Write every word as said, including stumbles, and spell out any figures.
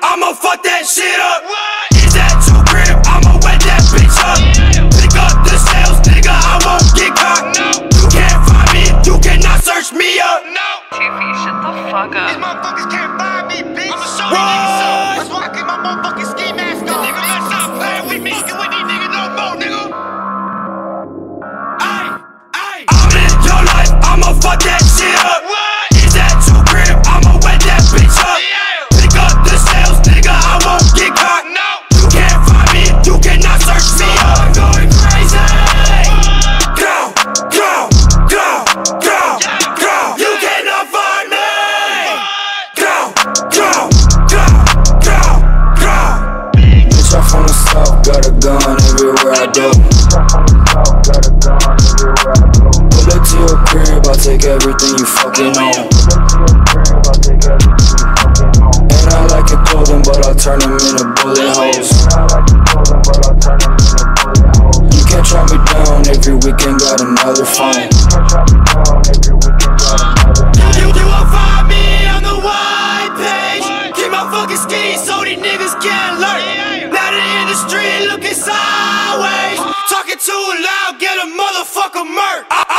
I'ma fuck that shit up. Is that two crib? I'ma wet that bitch up. Pick up the sales, nigga, I won't get caught. You can't find me, you cannot search me up. Tiffy, shut the fuck up. These motherfuckers can't find me, bitch. I'ma show these niggas up. That's why I keep my motherfucking ski mask on. Nigga, let's stop playing with me. Get with these niggas no more, nigga. Ay, ay. I'm in your life, I'ma fuck that shit up. Is that two crib? I'ma wet that bitch up. Pick up the sales, nigga, I won't get caught. You can't find me, you cannot search me up. I'm going crazy. Go, go, go, go, go. You cannot find me. Go, go, go, go, go. Bitch, I'm from the south, got a gun everywhere I go. Pull up to your crib, I'll take everything you fucking own. And I like your clothing, but I'll turn them into bullet holes. You can't track me down, every weekend got another phone. You, you will find me on the white page. Keep my fucking skis so these niggas can't lurk. Now they in the street looking sideways. Talking too loud, get a motherfucker murked.